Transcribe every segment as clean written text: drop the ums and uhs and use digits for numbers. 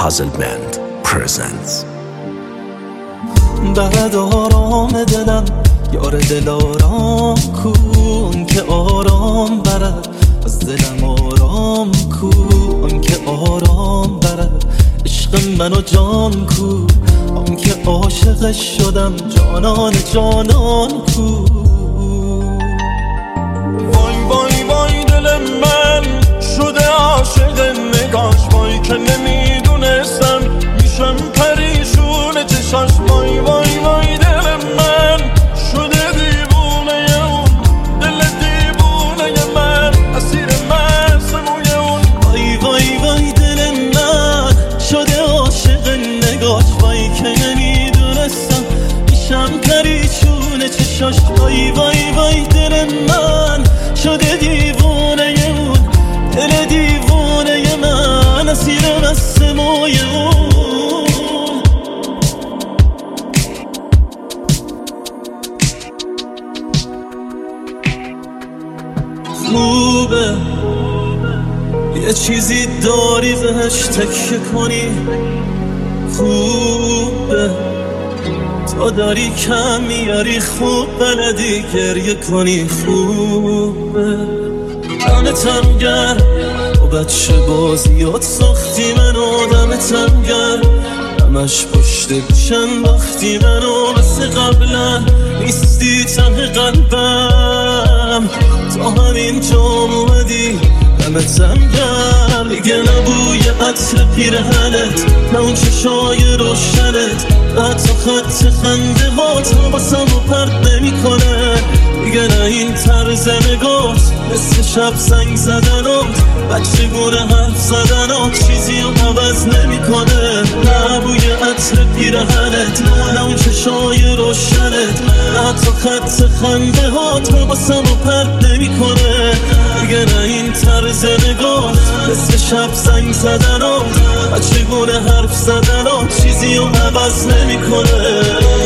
Puzzle Band presents. بعد آرام دلم یار دل آرام کن که آرام برد از دلم آرام کن که آرام برد عشق من و جان کو آن که عاشقش شدم جانان جانان کو وای وای وای دل من شده عاشق نگاش وای که نمیدونستم میشم پریشون چشاش وای وای وای دل من شده دیوونه اون دل دیوونه من اسیر مست موی اون وای وای وای دل من شده عاشق نگاش وای که نمیدونستم میشم پریشون چشاش وای وای وای دل من شده دیوونه اون دل دیوونه من اسیر مست موی اون خوبه یه چیزی داری بهش تکیه کنی خوبه تا داری کم میاری خوب بلدی گریه کنی خوبه دمتم گرم و بچه بازیات ساختی من آدمتم گرم همش پشت گوشن باختی منو مثل قبلا نیستی تنه قلبم تا همینجا اومدی دمتم گرم دیگه نبوی عطر پیرهنت نه اون چشای روشنت حتی خط خنده ها تا باسم و پرد نمی کنه دیگه نه این طرز نگات مثل شب زنگ زدنات بچه گونه حرف زدنات چیزی رو عوض نمی کنه نه بوی عطر پیرهنت نه اون چشای روشنت حتی خط خنده ها تا باسم و پرد نمی کنه دیگه نه این طرز نگات مثل شب زنگ زدنات بچه گونه حرف زدنات چیزی رو عوض نمی کنه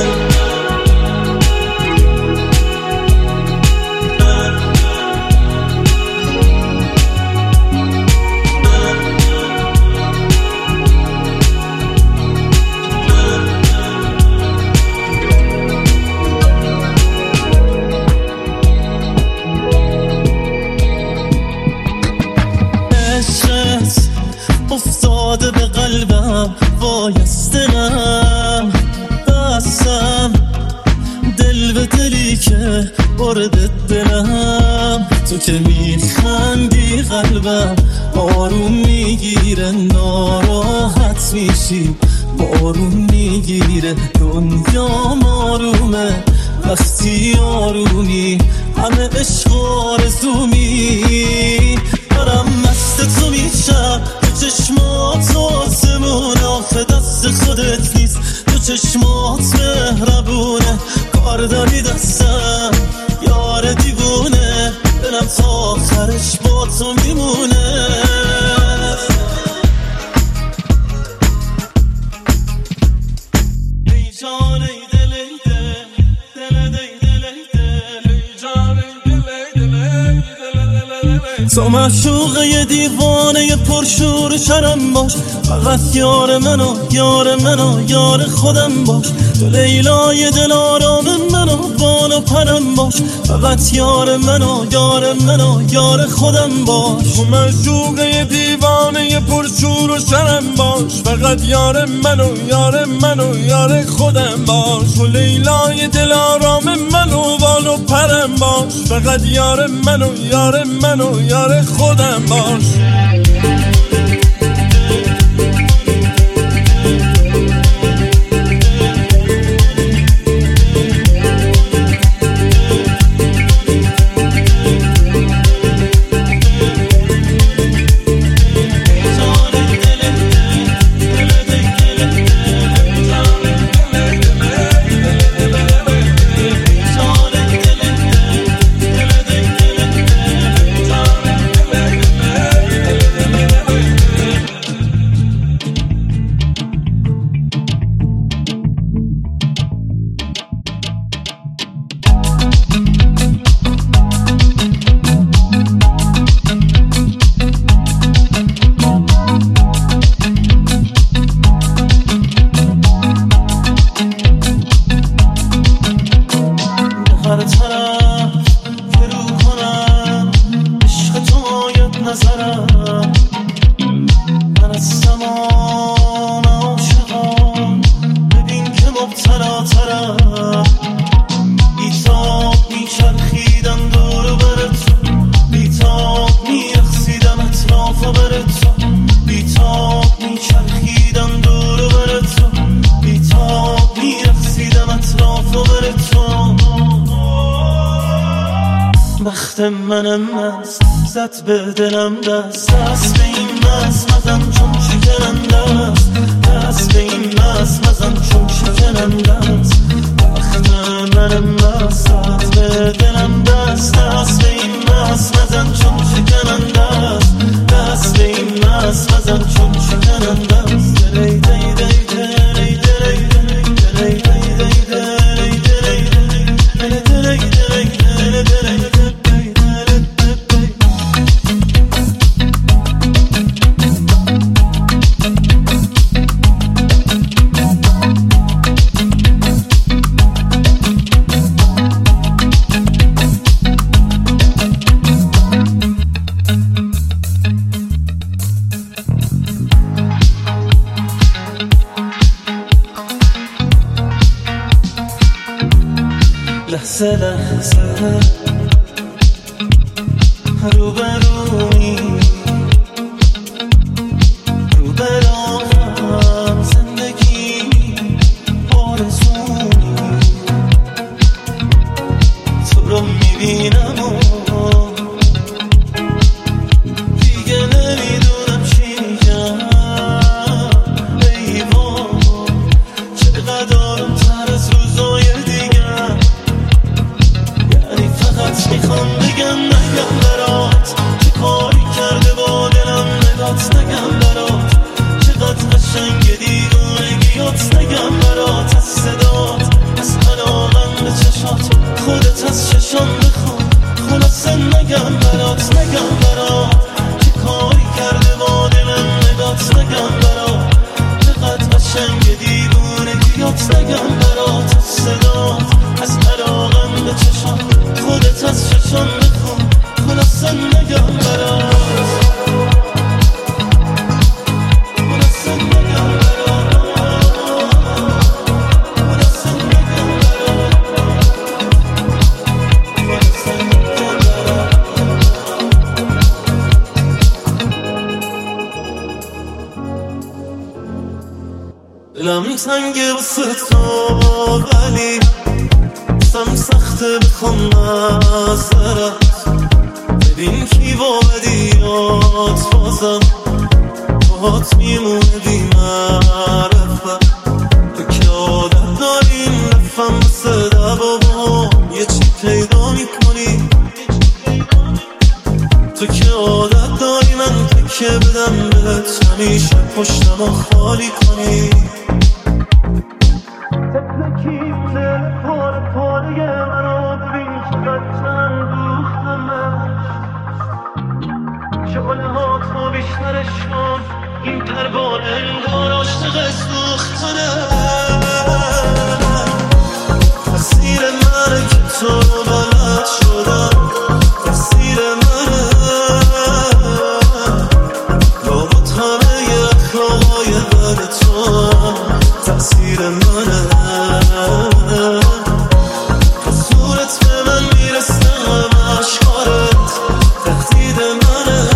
افتاده به قلبم وای از دلم بستم دل به دلی که وارد دلم تو که میخندی قلبم آروم میگیره ناراحت میشی بارون میگیره دنیا آرومه وقتی آرومی همه عشق آرزومی دارم مست تو میشم تو چشمات آسمون آخه دست خودت نیست تو چشمات مهربونه کار داری دستم یار دیوونه دلم تا آخرش با تو میمونه ای جان ای دل ای دل دل دل دل ای جان ای دل دل تو معشوقه ی دیوانه ی پرشور شرم باش فقط یار منو یار منو یار خودم باش تو لیلای دل آرام منو بال و پرم باش فقط یار منو یار منو یار خودم باش تو معشوقه ی دیوانه ی پرشور و شرم باش فقط یار منو یار منو یار خودم باش تو لیلای دل آرام منو بال و پرم باش فقط یار منو یار منو یار خودم باش بر تو بیتاب میچرخیدم دور و بر تو بیتاب میرقصیدم اطراف و بر تو بخت منم مست زد به دلم دست به این مست مزن چون شکننده است دست به این مست مزن چون شکننده است بخت منم مست زد به دلم دست به این مست مزن چون شکننده است دست به این مست مزن چون شکننده است دی دی دی دی دی لحظه لحظه روبرومی روبروم زندگی آرزومی تو رو میبینم و دیگه نمیدونم چی میگم ای وای چقدر آروم‌تر از روزای دیگه میخوام بگم نگم برات چه کاری کرده با دلم نگات نگم برات چقدر قشنگ دیوونگیات نگم برات از صدات از علاقم به چشات خودت از چشام بخون خلاصه نگم برات چه کاری کرده با دلم نگات نگم برات چقدر قشنگ دیوونگیات نگم برات از صدات از علاقم به چشات خودت از چشم بخون خلاصه نگم برات خلاصه نگم برات خلاصه نگم برات خلاصه نگم برات دلم تنگه واسه تو ولی دستم سخته بخوام نظرت ببین کی وادیات بازم باهات میمونه بی معرفت تو که عادت داریم نفهم بسه دبابا یه چی پیدا میکنی تو که عادت داری من تکه بدم بهت همیشه پشتمو خالی کنی بیشترش کن این پروانه انگار عاشق سوختنه تقصیر منه که تو رو بلد شدم تقصیر منه لابد همه اخلاقای بد تو تقصیر منه قصورت به من میرسه همه اشکارت تهدید منه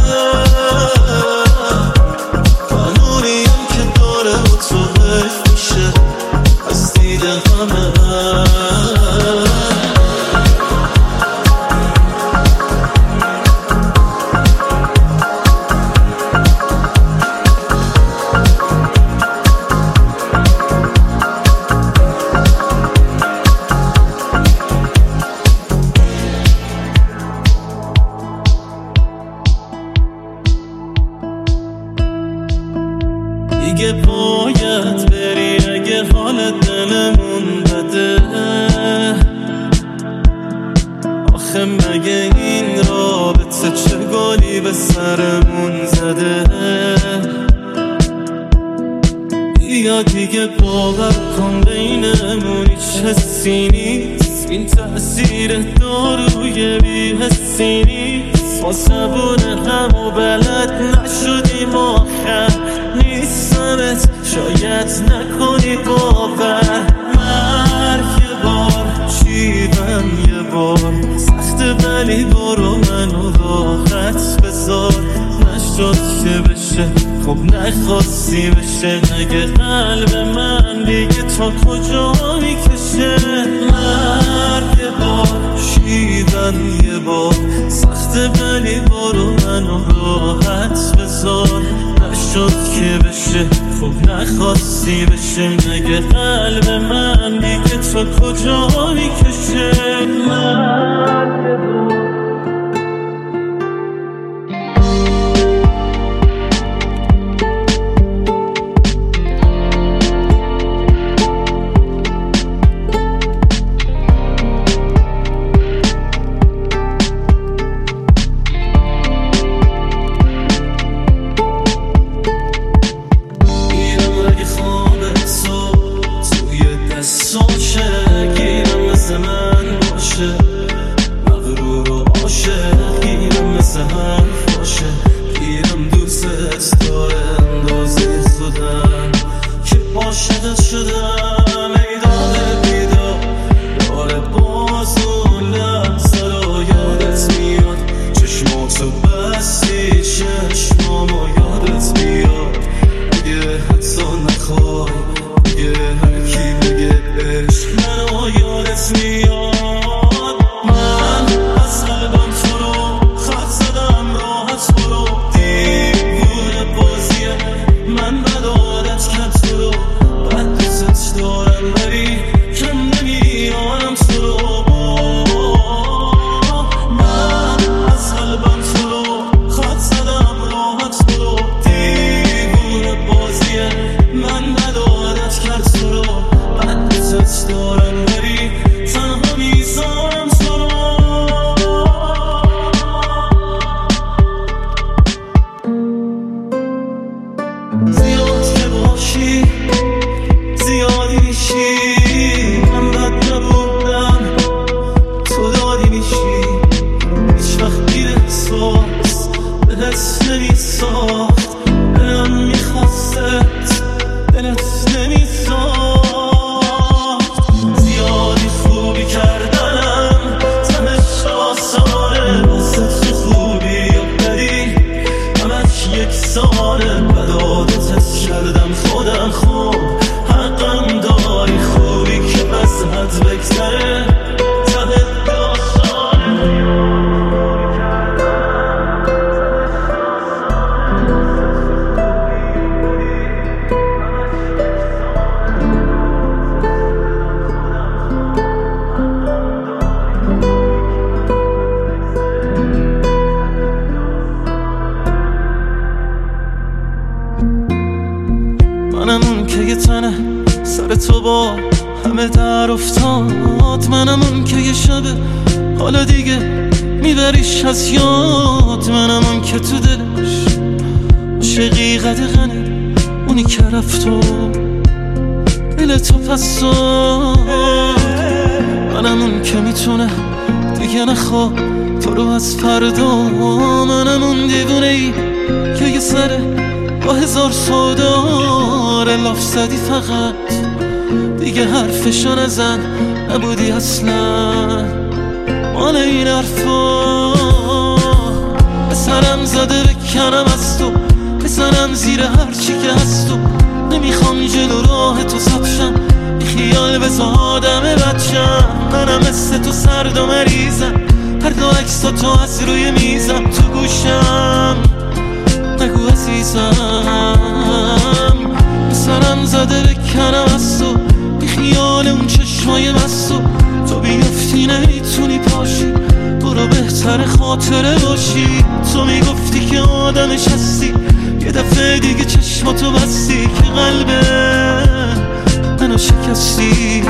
دیگه باید بری اگه حال دلمون بده آخه مگه این رابطه چه گلی به سرمون زده بیا دیگه باور کن بینمون هیچ حسی نیست این تأثیر داروی بی حسی نیست ما زبون هم و بلد نشدیم آخر نیستمت شاید نکنی باور مرگ یه بار چیدم یه بار سخت ولی برو منو راحت بذار نشد که بشه خب نخواستی بشه. اگه قلب من دیگه تا کجا میکشه. مرگ یه بار شیدن یه بار سخته ولی برو منو راحت بذار. نشد که بشه خب نخواستی بشه. اگه قلب من دیگه تا کجا میکشه. مرگ یه بار عاشقت شدم ای داده بیدار. داره باز اون لحظه رو یادت میاد. چشماتو بستی چشمامو یادت میاد. اگه حتی نخوای اگه هر کی بگه عشق منو یادت میاد. من از قلبم تو رو خط زدم راحت برو. دیوونه بازیه من بد عادت کرد تو رو. دارم ولی کم نمیارم تو رو. من از قلبم تو رو خط زدم راحت برو. دیوونه بازیه من بد عادت کرد تو رو. من دوست دارم ولی تنها میذارم تو رو. زیاد که باشی زیادی میشی. من بد نبودم تو دادی میشی. هیچ وقت گیر احساس دلت نمیساخت. دلم میخواستت دلت نمیساخت. زیادی خوبی کردنم تنش آسانه. واسه تو خوبی یا بدی همش یکسانه. بد عادتت کردم خودم خوب حقم داری. خوبی که از حد بگذره ته داستانه. منم اون که یه تنه سر تو با همه در افتاد. منم اون که یه شبه حالا دیگه میبریش از یاد. منم اون که تو دلش عاشقی قدغنه. اونی که رفت و دل تو پس داد. منم اون که میتونه دیگه نخواد تو رو از فردا. منم اون دیوونه ای که یه سره با هزار سوداره. لاف زدی فقط دیگه حرفشو نزن. نبودی اصلا مال این حرفا. به سرم زده بکنم از تو. بزنم زیر هرچی که هست. و نمیخوام جلو راه تو سبشم. بی خیال بزا آدم بدشم. منم مثل تو سرد و مریضم. هر دو عکسا تو از روی میزم تو گوشم. نگو عزیزم به سرم زده بکنم از تو. بی خیال اون چشمای مستو. تو بیفتی نمیتونی پاشی. برو بهتر خاطره باشی. تو میگفتی که آدمش هستی. یه دفعه دیگه چشماتو بستی که قلبه منو شکستی.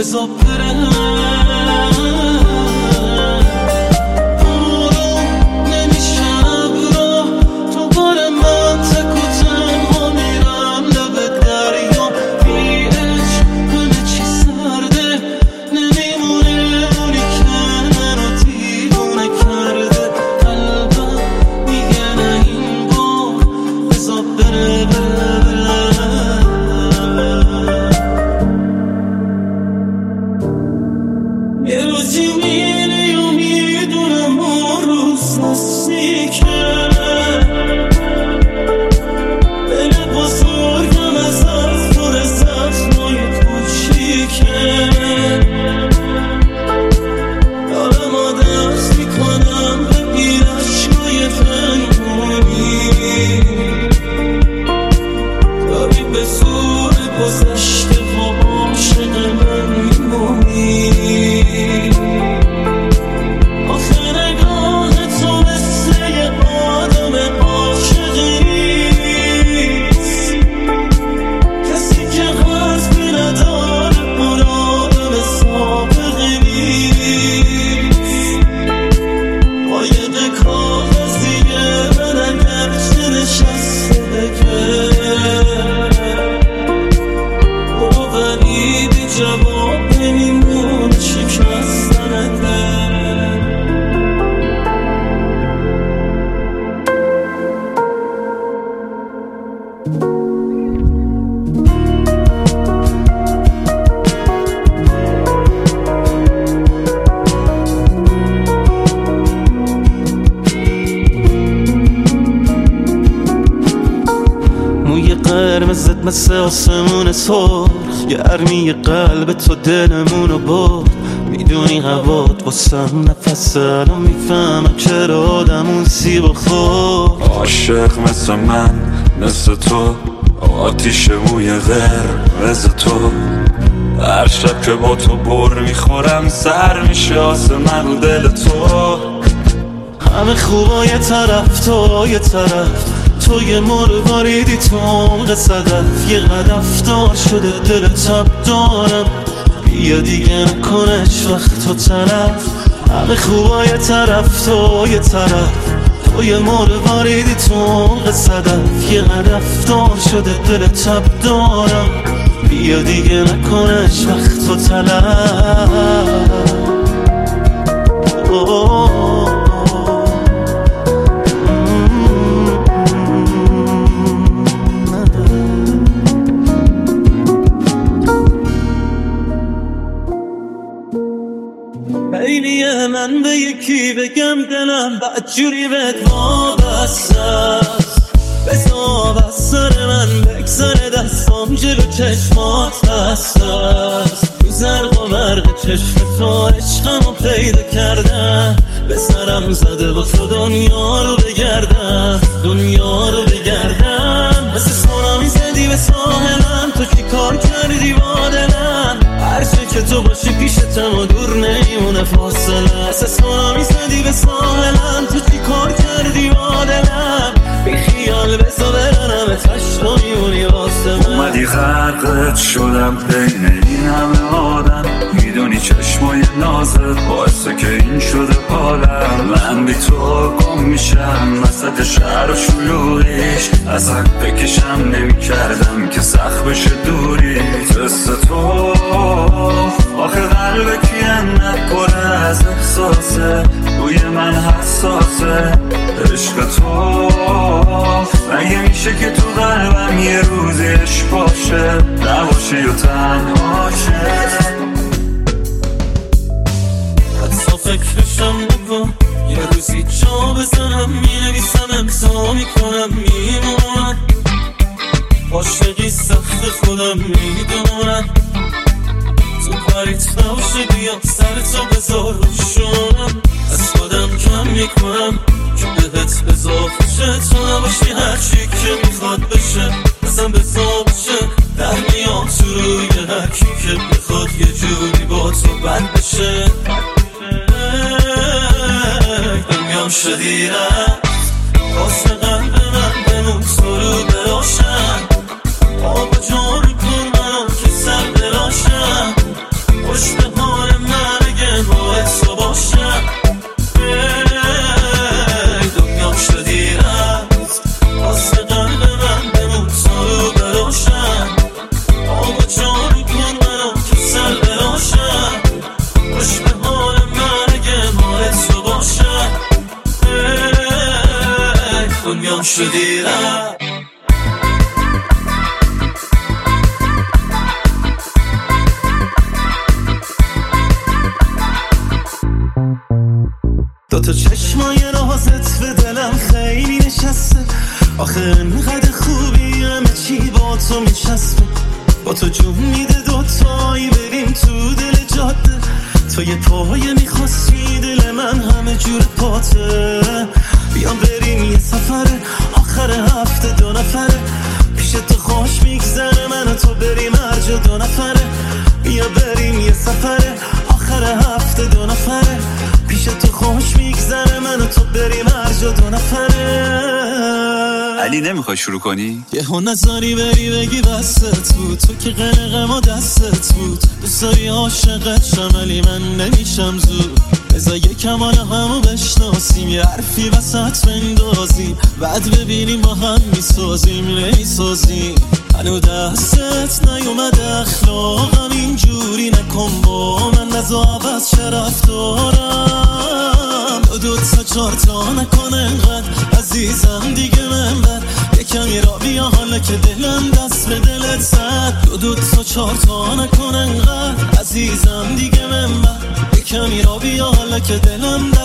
بذار برم قرمزت مثل آسمون سرخ، گرمی قلب تو دلمونو برد. میدونی هوات واسم نفسه، الان میفهمم چرا آدم اون سیب خورد. عاشق مثل من مثل تو، آتیش موی قرمز تو. هر شب که با تو بر میخورم سر میشه آسمون رو دل تو. همه خوبا یه طرف تو یه طرف، تو یه مرواریدی تو عمق صدف. یه هدف دار شده دل تب دارم، بیا دیگه نکنش وقت تو طرف. همه خوبا یه طرف تو یه طرف، تو یه مرواریدی تو عمق صدف. یه هدف دار شده دل تب دارم، بیا دیگه نکنش وقت تو طرف. خیلیه من به یکی بگم دلم بدجوری بهت وابسته است. بذار از سر من بگذره دستام جلو چشمات هسته است. تو زرق و برق چشم تو عشقمو پیدا کردم، به سرم زده با تو دنیا رو بگردم، دنیا رو بگردم. مثل سونامی زدی به ساحلم، تو چی کار کردی با دلم؟ هرچه که تو باشی پیشتم و دور نمیمونه فاصله. مثل سونامی زدی به ساحلم، تو چی کار کردی با دلم؟ بی خیال بزا برنم تشت و میمونی واسه من. اومدی غرقت شدم بین این همه آدم، میدونی چشمای نازت باعثه که این شده حالم. من بی تو گم میشم وسط شهر و شلوغیش، از حق بکشم نمی کردم که سخت بشه دوری. دست تو آخه قلب کینت پر از احساسه، روی من حساسه عشق تو. مگه میشه که تو قلبم یه روزی عشق باشه، نباشه یا تنها شه؟ حتی فکرشم نکن، یه روزی جا بزنم مینویسم امضا میکنم میمونم. عاشقی سخت خودم میدونم، تو کاریت نباشه بیا سر تو بذار روشونم. از خودم کم میکنم که بهت اضافه شه، تو نباشی هرچی که میخواد بشه اصلا بزا بشه. در میام تو روی هرکی که بخواد یه جوری با تو بند بشه. دنیام شدی رفت واسه قلب من، بمون تو رو براشم. آب جان کن منو که سر براشم، خوش دنیام شدی رفت. دوتا چشمای رازت به دلم خیلی نشسته، آخه انقدر خوبی همه چی با تو میچسبه. با تو جون میده دوتایی بریم تو دل جاده، تو یه پایه میخواستی دل من همه جور پاته. بیام بریم یه سفره آخر هفته 2 نفره، پیش تو خوش میگذره من و تو بریم هر جا 2 نفره. بیا بریم یه سفره آخر هفته 2 نفره، پیش تو خوش میگذره من و تو بریم هر جا 2 نفره. علی نمیخوای شروع کنی؟ یهو نظری بری بگی بستت بود، تو که قلقم و دستت بود. دوست داری عاشقت شم ولی من نمیشم زود. بذار یکم حالا همو بشناسیم، یه حرفی وسط بندازیم، بعد ببینیم با هم میسازیم نمیسازیم. هنو دستت نیومده اخلاقم اینجوری نکن با من، نزا عوض چه رفتارم. 2 تا 4 تا نکن انقدر عزیزم دیگه من بر، یکمی را بیا حالا که دلم دست به دلت زد. 2 تا 4 تا نکن انقدر عزیزم دیگه من بر، یکمی را بیا حالا که دلم